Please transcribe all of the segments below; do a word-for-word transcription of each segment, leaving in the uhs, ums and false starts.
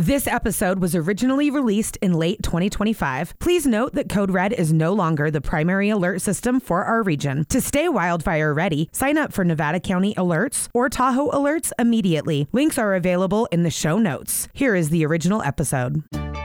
This episode was originally released in late twenty twenty-five. Please note that Code Red is no longer the primary alert system for our region. To stay wildfire ready, sign up for Nevada County Alerts or Tahoe Alerts immediately. Links are available in the show notes. Here is the original episode.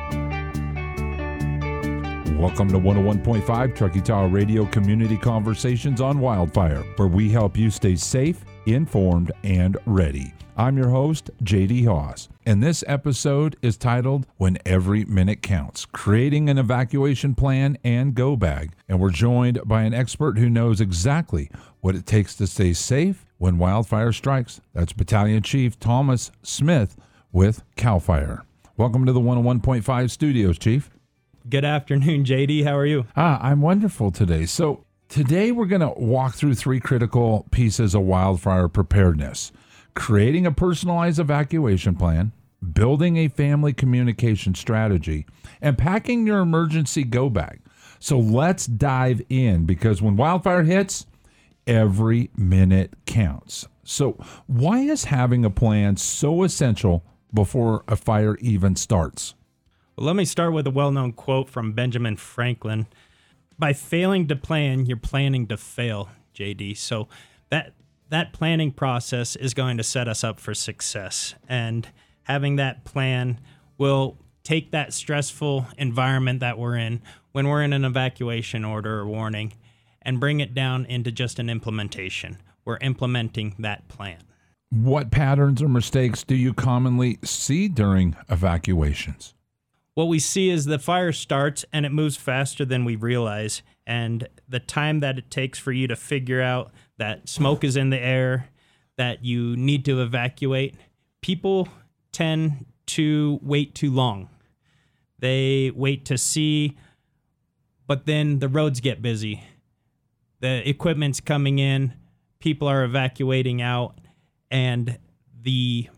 Welcome to one oh one point five Truckee Tahoe Radio Community Conversations on Wildfire, where we help you stay safe, informed, and ready. I'm your host, J D Haas, and this episode is titled When Every Minute Counts, Creating an Evacuation Plan and Go Bag. And we're joined by an expert who knows exactly what it takes to stay safe when wildfire strikes. That's Battalion Chief Thomas Smith with CAL FIRE. Welcome to the one oh one point five studios, Chief. Good afternoon, J D. How are you? Ah, I'm wonderful today. So today we're going to walk through three critical pieces of wildfire preparedness: creating a personalized evacuation plan, building a family communication strategy, and packing your emergency go bag. So let's dive in, because when wildfire hits, every minute counts. So why is having a plan so essential before a fire even starts? Well, let me start with a well-known quote from Benjamin Franklin. By failing to plan, you're planning to fail, J D. So that that planning process is going to set us up for success. And having that plan will take that stressful environment that we're in when we're in an evacuation order or warning and bring it down into just an implementation. We're implementing that plan. What patterns or mistakes do you commonly see during evacuations? What we see is the fire starts and it moves faster than we realize. And the time that it takes for you to figure out that smoke is in the air, that you need to evacuate, people tend to wait too long. They wait to see, but then the roads get busy. The equipment's coming in, people are evacuating out, and the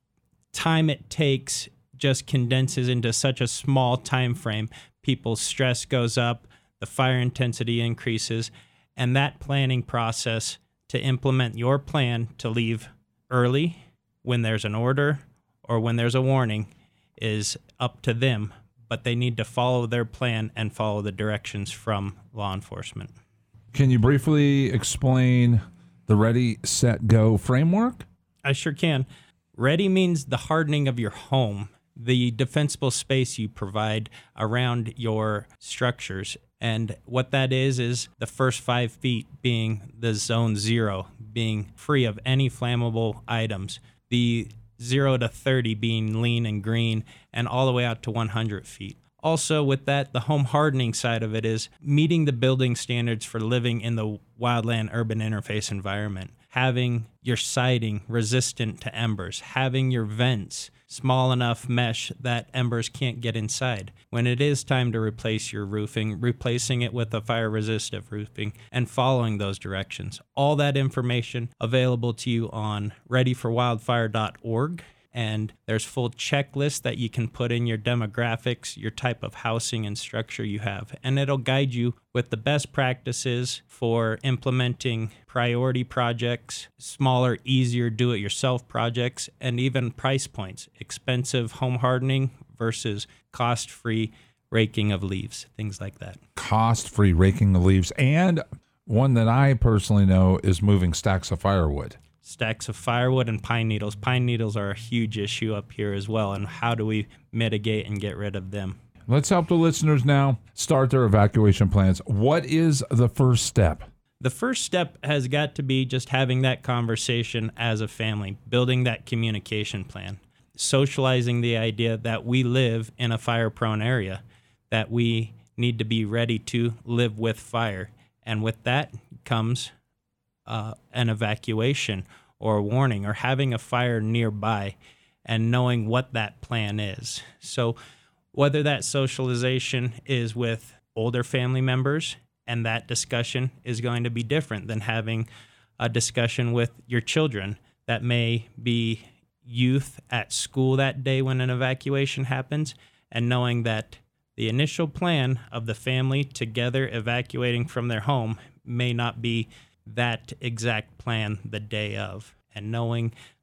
time it takes just condenses into such a small time frame. People's stress goes up, the fire intensity increases, and that planning process to implement your plan to leave early when there's an order or when there's a warning is up to them, but they need to follow their plan and follow the directions from law enforcement. Can you briefly explain the Ready, Set, Go framework? I sure can. Ready means the hardening of your home, the defensible space you provide around your structures. And what that is, is the first five feet being the zone zero, being free of any flammable items, the zero to thirty being lean and green, and all the way out to one hundred feet. Also with that, the home hardening side of it is meeting the building standards for living in the wildland-urban interface environment, having your siding resistant to embers, having your vents small enough mesh that embers can't get inside. When it is time to replace your roofing, replacing it with a fire-resistant roofing and following those directions. All that information available to you on ready for wildfire dot org. And there's full checklists that you can put in your demographics, your type of housing and structure you have. And it'll guide you with the best practices for implementing priority projects, smaller, easier do-it-yourself projects, and even price points. Expensive home hardening versus cost-free raking of leaves, things like that. Cost-free raking of leaves. And one that I personally know is moving stacks of firewood. Stacks of firewood and pine needles. Pine needles are a huge issue up here as well, and how do we mitigate and get rid of them? Let's help the listeners now start their evacuation plans. What is the first step? The first step has got to be just having that conversation as a family, building that communication plan, socializing the idea that we live in a fire-prone area, that we need to be ready to live with fire. And with that comes uh, an evacuation or a warning or having a fire nearby and knowing what that plan is. So whether that socialization is with older family members, and that discussion is going to be different than having a discussion with your children that may be youth at school that day when an evacuation happens, and knowing that the initial plan of the family together evacuating from their home may not be that exact plan the day of, and knowing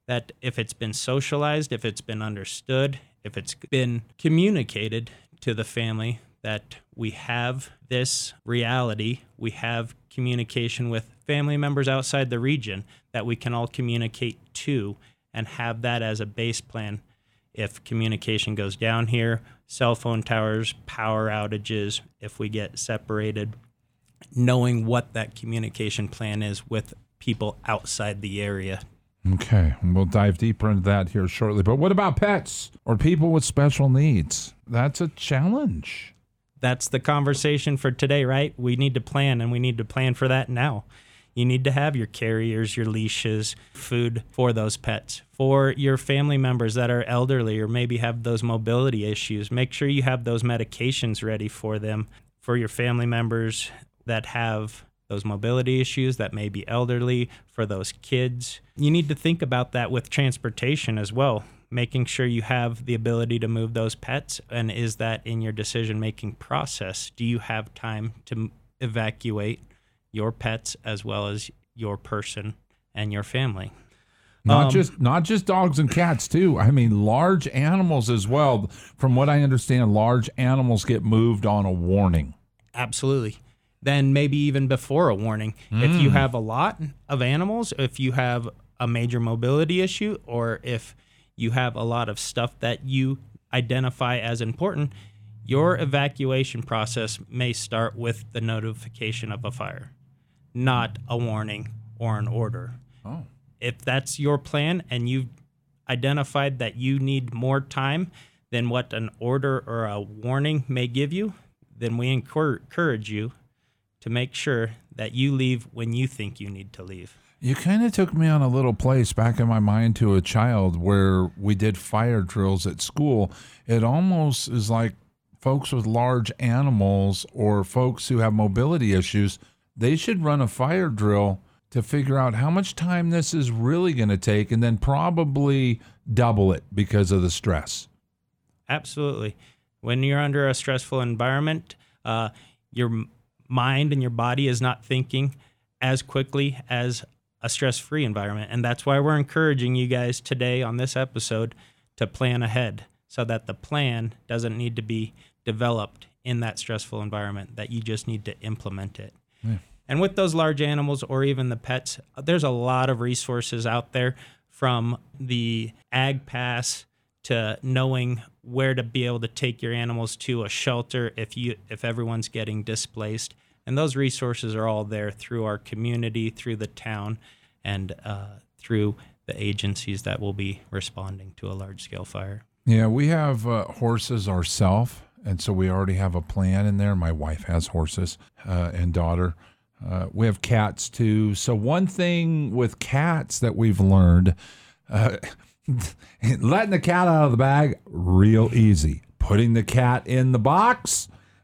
that if it's been socialized, if it's been understood, if it's been communicated to the family that we have this reality, we have communication with family members outside the region that we can all communicate to and have that as a base plan. If communication goes down here, cell phone towers, power outages, if we get separated, knowing what that communication plan is with people outside the area. Okay, we'll dive deeper into that here shortly. But what about pets or people with special needs? That's a challenge. That's the conversation for today, right? We need to plan, and we need to plan for that now. You need to have your carriers, your leashes, food for those pets. For your family members that are elderly or maybe have those mobility issues, make sure you have those medications ready for them. For your family members that have those mobility issues, that may be elderly, for those kids, you need to think about that with transportation as well, making sure you have the ability to move those pets. And is that in your decision-making process? Do you have time to evacuate your pets as well as your person and your family? Not Um, just not just dogs and cats too. I mean, large animals as well. From what I understand, large animals get moved on a warning. Absolutely. Then maybe even before a warning. Mm. If you have a lot of animals, if you have a major mobility issue, or if you have a lot of stuff that you identify as important, your evacuation process may start with the notification of a fire, not a warning or an order. Oh. If that's your plan and you've identified that you need more time than what an order or a warning may give you, then we encourage you to make sure that you leave when you think you need to leave. You kind of took me on a little place back in my mind to a child where we did fire drills at school. It almost is like folks with large animals or folks who have mobility issues, they should run a fire drill to figure out how much time this is really going to take and then probably double it because of the stress. Absolutely. When you're under a stressful environment, uh, your mind and your body is not thinking as quickly as a stress-free environment. And that's why we're encouraging you guys today on this episode to plan ahead so that the plan doesn't need to be developed in that stressful environment, that you just need to implement it. Yeah. And with those large animals or even the pets, there's a lot of resources out there, from the Ag Pass to knowing where to be able to take your animals to a shelter if you if everyone's getting displaced. And those resources are all there through our community, through the town, and uh, through the agencies that will be responding to a large-scale fire. Yeah, we have uh, horses ourselves, and so we already have a plan in there. My wife has horses uh, and daughter. Uh, we have cats, too. So one thing with cats that we've learned, uh, letting the cat out of the bag, real easy. Putting the cat in the box,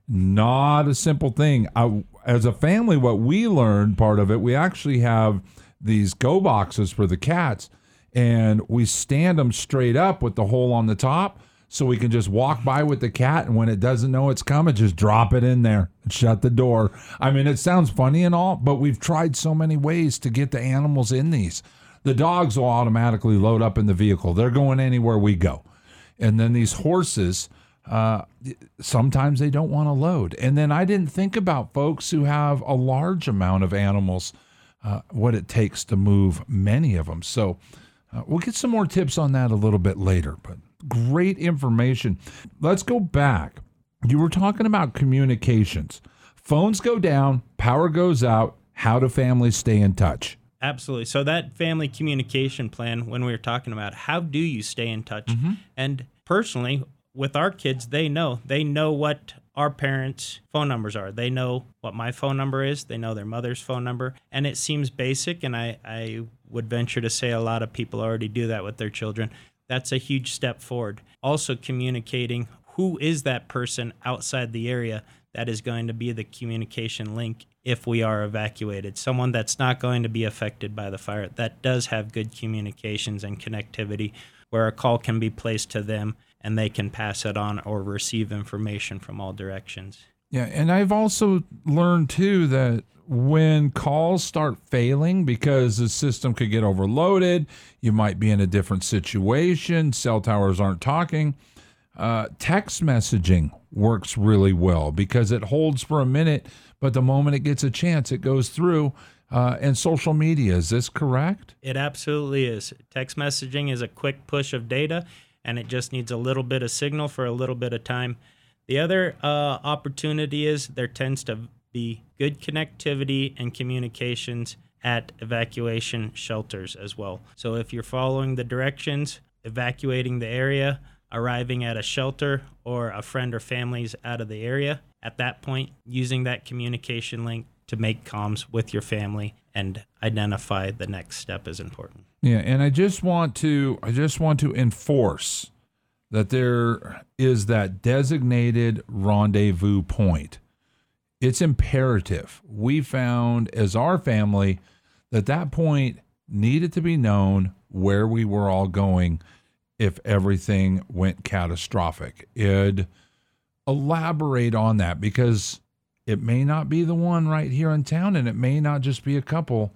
not a simple thing. I, as a family, what we learned, part of it, we actually have these go boxes for the cats, and we stand them straight up with the hole on the top so we can just walk by with the cat, and when it doesn't know it's coming, just drop it in there and shut the door. I mean, it sounds funny and all, but we've tried so many ways to get the animals in these. The dogs will automatically load up in the vehicle. They're going anywhere we go. And then these horses, uh, sometimes they don't want to load. And then I didn't think about folks who have a large amount of animals, uh, what it takes to move many of them. So uh, we'll get some more tips on that a little bit later, but great information. Let's go back. You were talking about communications. Phones go down, power goes out. How do families stay in touch? Absolutely. So that family communication plan, when we were talking about how do you stay in touch? Mm-hmm. And personally, with our kids, they know. They know what our parents' phone numbers are. They know what my phone number is. They know their mother's phone number. And it seems basic, and I, I would venture to say a lot of people already do that with their children. That's a huge step forward. Also communicating who is that person outside the area that is going to be the communication link if we are evacuated. Someone that's not going to be affected by the fire, that does have good communications and connectivity, where a call can be placed to them and they can pass it on or receive information from all directions. Yeah, and I've also learned too that when calls start failing because the system could get overloaded, you might be in a different situation, cell towers aren't talking, uh, text messaging works really well because it holds for a minute, but the moment it gets a chance, it goes through. Uh, and social media, is this correct? It absolutely is. Text messaging is a quick push of data, and it just needs a little bit of signal for a little bit of time. The other uh, opportunity is there tends to be good connectivity and communications at evacuation shelters as well. So if you're following the directions, evacuating the area, arriving at a shelter, or a friend or family's out of the area, at that point, using that communication link to make comms with your family and identify the next step is important. Yeah, and I just want to I just want to enforce that there is that designated rendezvous point. It's imperative. We found as our family that that point needed to be known where we were all going if everything went catastrophic. It'd elaborate on that because it may not be the one right here in town, and it may not just be a couple.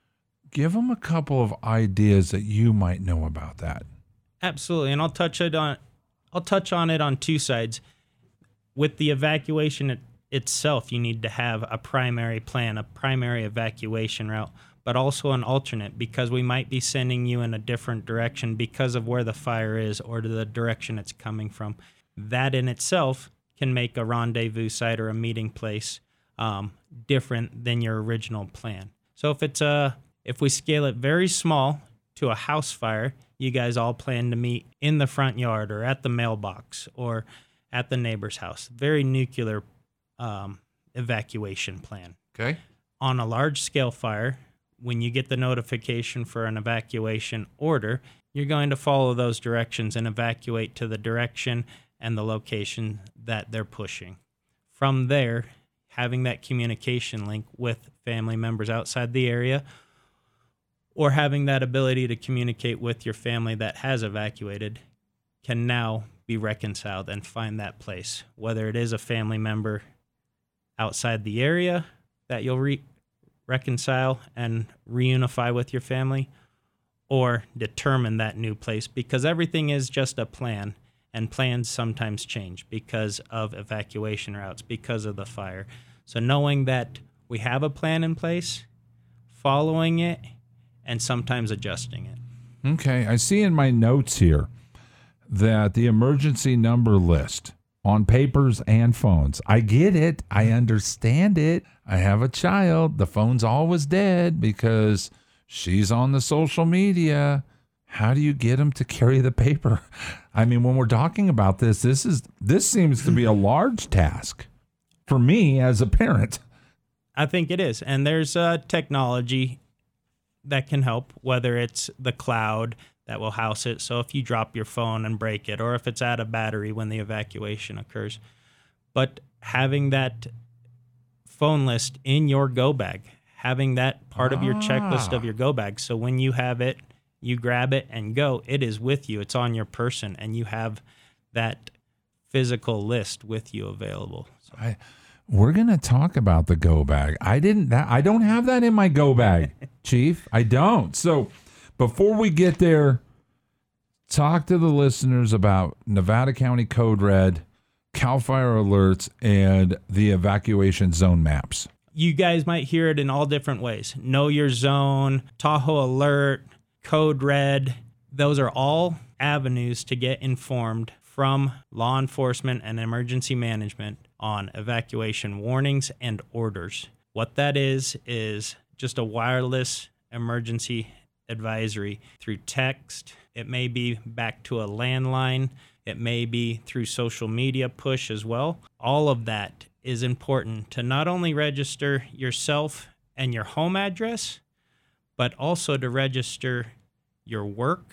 Give them a couple of ideas that you might know about that. Absolutely, and I'll touch it on. I'll touch on it on two sides. With the evacuation it, itself, you need to have a primary plan, a primary evacuation route, but also an alternate because we might be sending you in a different direction because of where the fire is or to the direction it's coming from. That in itself can make a rendezvous site or a meeting place um, different than your original plan. So if it's a, if we scale it very small to a house fire, you guys all plan to meet in the front yard or at the mailbox or at the neighbor's house. Very nuclear um, evacuation plan. Okay. On a large scale fire, when you get the notification for an evacuation order, you're going to follow those directions and evacuate to the direction and the location that they're pushing. From there, having that communication link with family members outside the area or having that ability to communicate with your family that has evacuated can now be reconciled and find that place, whether it is a family member outside the area that you'll re- reconcile and reunify with your family, or determine that new place, because everything is just a plan, and plans sometimes change because of evacuation routes, because of the fire. So knowing that we have a plan in place, following it, and sometimes adjusting it. Okay, I see in my notes here that the emergency number list on papers and phones. I get it. I understand it. I have a child. The phone's always dead because she's on the social media. How do you get them to carry the paper? I mean, when we're talking about this, this is this seems to be a large task for me as a parent. I think it is. And there's uh, technology that can help, whether it's the cloud that will house it. So if you drop your phone and break it, or if it's out of battery when the evacuation occurs. But having that phone list in your go bag, having that part ah. of your checklist of your go bag. So when you have it, you grab it and go. It is with you. It's on your person, and you have that physical list with you available. So. I, we're gonna talk about the go bag. I didn't. That, I don't have that in my go bag, Chief. I don't. So before we get there, talk to the listeners about Nevada County Code Red, CAL FIRE alerts, and the evacuation zone maps. You guys might hear it in all different ways. Know Your Zone, Tahoe Alert, Code Red. Those are all avenues to get informed from law enforcement and emergency management on evacuation warnings and orders. What that is, is just a wireless emergency advisory through text. It may be back to a landline. It may be through social media push as well. All of that is important to not only register yourself and your home address, but also to register your work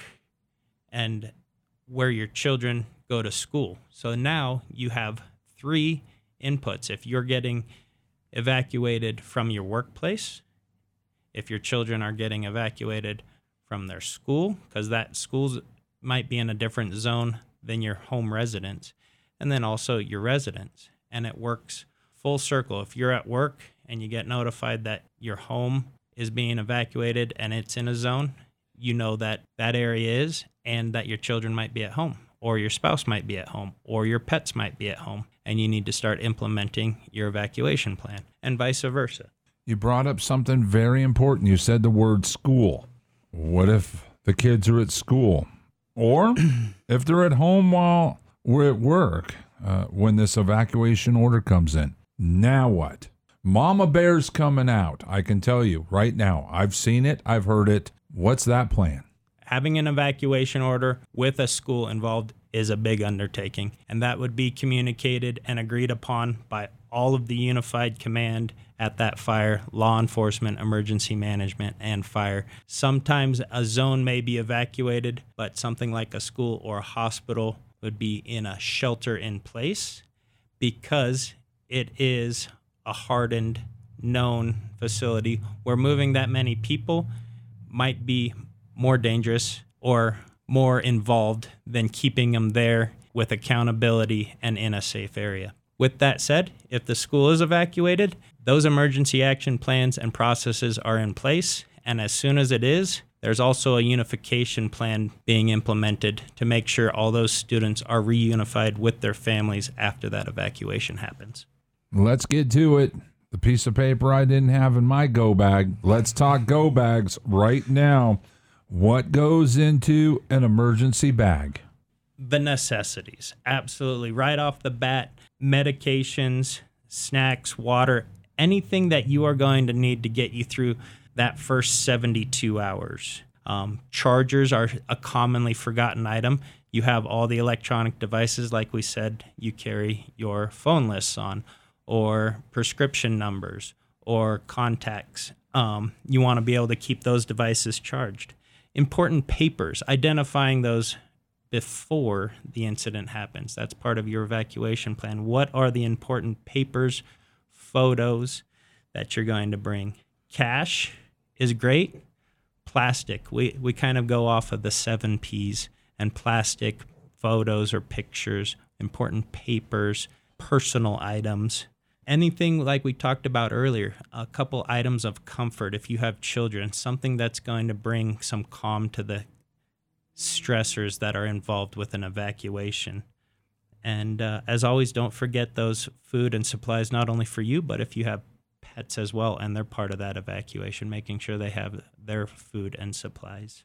and where your children go to school. So now you have three inputs. If you're getting evacuated from your workplace, if your children are getting evacuated from their school, because that schools might be in a different zone than your home residence, and then also your residence. And it works full circle. If you're at work and you get notified that your home is being evacuated and it's in a zone, you know that that area is, and that your children might be at home, or your spouse might be at home, or your pets might be at home, and you need to start implementing your evacuation plan, and vice versa. You brought up something very important. You said the word school. What if the kids are at school? Or if they're at home while we're at work, uh, when this evacuation order comes in? Now what? Mama Bear's coming out. I can tell you right now. I've seen it. I've heard it. What's that plan? Having an evacuation order with a school involved is a big undertaking, and that would be communicated and agreed upon by all of the unified command at that fire, law enforcement, emergency management, and fire. Sometimes a zone may be evacuated, but something like a school or a hospital would be in a shelter in place because it is a hardened, known facility where moving that many people might be more dangerous or more involved than keeping them there with accountability and in a safe area. With that said, if the school is evacuated, those emergency action plans and processes are in place, and as soon as it is, there's also a unification plan being implemented to make sure all those students are reunified with their families after that evacuation happens. Let's get to it. The piece of paper I didn't have in my go bag. Let's talk go bags right now. What goes into an emergency bag? The necessities. Absolutely. Right off the bat, medications, snacks, water, anything that you are going to need to get you through that first seventy-two hours. Um, chargers are a commonly forgotten item. You have all the electronic devices, like we said, you carry your phone lists on, or prescription numbers, or contacts. Um, you want to be able to keep those devices charged. Important papers, identifying those before the incident happens. That's part of your evacuation plan. What are the important papers, photos that you're going to bring? Cash is great. Plastic, we, we kind of go off of the seven P's, and plastic, photos or pictures, important papers, personal items. Anything like we talked about earlier, a couple items of comfort if you have children, something that's going to bring some calm to the stressors that are involved with an evacuation. And uh, as always, don't forget those food and supplies, not only for you, but if you have pets as well, and they're part of that evacuation, making sure they have their food and supplies.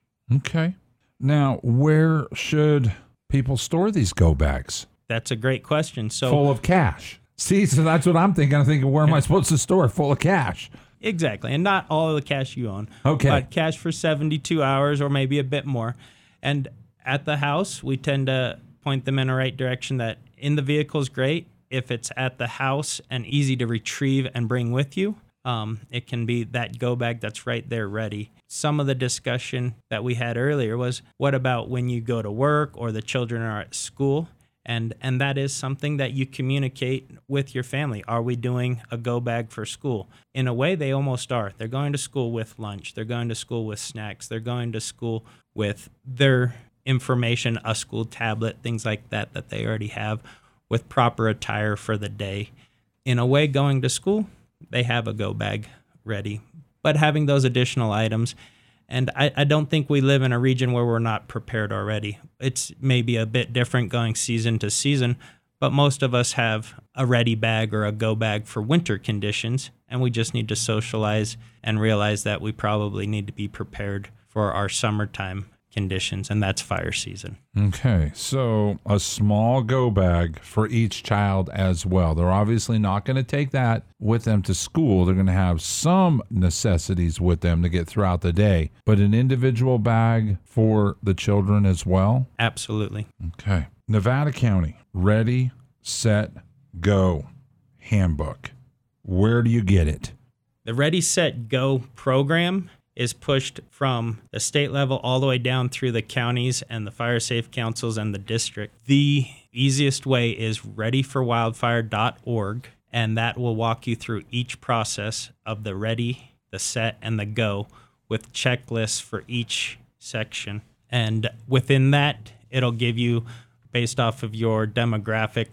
Okay. Now, where should people store these go bags? That's a great question. So full of cash. See, so that's what I'm thinking. I'm thinking, where am I supposed to store it? Full of cash? Exactly, and not all of the cash you own. Okay. But cash for seventy-two hours or maybe a bit more. And at the house, we tend to point them in the right direction. That in the vehicle is great. If it's at the house and easy to retrieve and bring with you, um, it can be that go bag that's right there ready. Some of the discussion that we had earlier was, what about when you go to work or the children are at school? And and that is something that you communicate with your family. Are we doing a go bag for school? In a way, they almost are. They're going to school with lunch. They're going to school with snacks. They're going to school with their information, a school tablet, things like that that they already have, with proper attire for the day. In a way, going to school, they have a go bag ready. But having those additional items, and I, I don't think we live in a region where we're not prepared already. It's maybe a bit different going season to season, but most of us have a ready bag or a go bag for winter conditions, and we just need to socialize and realize that we probably need to be prepared for our summertime conditions, and that's fire season. Okay, so a small go bag for each child as well. They're obviously not going to take that with them to school. They're going to have some necessities with them to get throughout the day, but an individual bag for the children as well? Absolutely. Okay. Nevada County, Ready, Set, Go handbook. Where do you get it? The Ready, Set, Go program is pushed from the state level all the way down through the counties and the fire safe councils and the district. The easiest way is ready for wildfire dot org, and that will walk you through each process of the ready, the set, and the go with checklists for each section. And within that, it'll give you, based off of your demographics,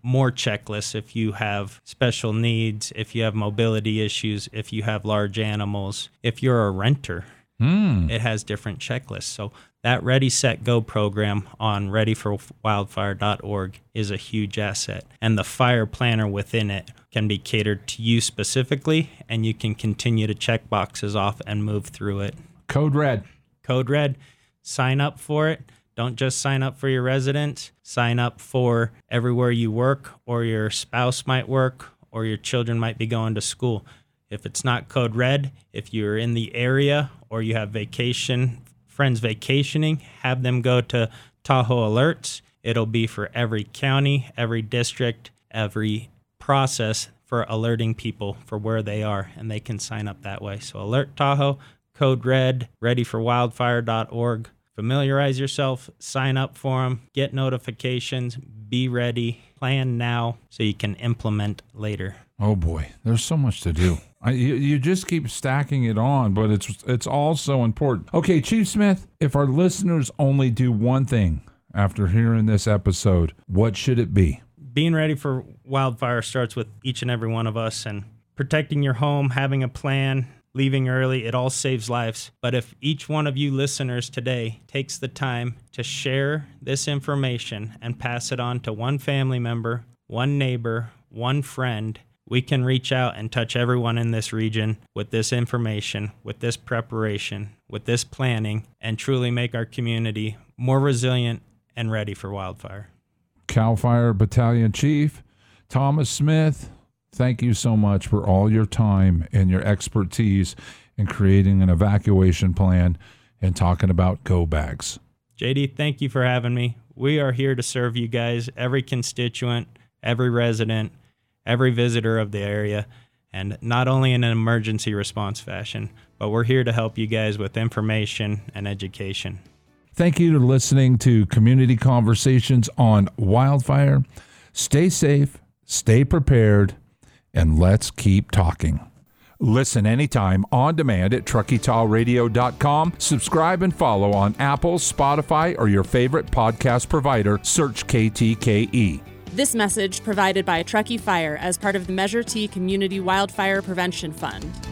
more checklists if you have special needs, if you have mobility issues, if you have large animals, if you're a renter. Mm. It has different checklists. So that Ready, Set, Go program on ready for wildfire dot org is a huge asset. And the fire planner within it can be catered to you specifically, and you can continue to check boxes off and move through it. Code Red. Code Red. Sign up for it. Don't just sign up for your residence. Sign up for everywhere you work, or your spouse might work, or your children might be going to school. If it's not Code Red, if you're in the area or you have vacation, friends vacationing, have them go to Tahoe Alerts. It'll be for every county, every district, every process for alerting people for where they are, and they can sign up that way. So Alert Tahoe, Code Red, ready for wildfire dot org. Familiarize yourself, sign up for them, get notifications, be ready, plan now so you can implement later. Oh boy, there's so much to do. I, you, you just keep stacking it on, but it's it's all so important. Okay, Chief Smith, if our listeners only do one thing after hearing this episode, what should it be? Being ready for wildfire starts with each and every one of us, and protecting your home, having a plan, leaving early, it all saves lives. But if each one of you listeners today takes the time to share this information and pass it on to one family member, one neighbor, one friend, we can reach out and touch everyone in this region with this information, with this preparation, with this planning, and truly make our community more resilient and ready for wildfire. CAL FIRE Battalion Chief Thomas Smith, thank you so much for all your time and your expertise in creating an evacuation plan and talking about go bags. J D, thank you for having me. We are here to serve you guys, every constituent, every resident, every visitor of the area, and not only in an emergency response fashion, but we're here to help you guys with information and education. Thank you for listening to Community Conversations on Wildfire. Stay safe, stay prepared, and let's keep talking. Listen anytime on demand at truckee taw radio dot com. Subscribe and follow on Apple, Spotify, or your favorite podcast provider. Search K T K E. This message provided by Truckee Fire as part of the Measure T Community Wildfire Prevention Fund.